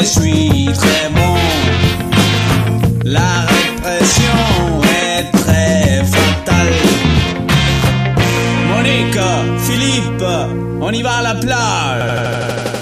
je suis très bon. La répression est très fatale. Monique, Philippe, on y va à la plage.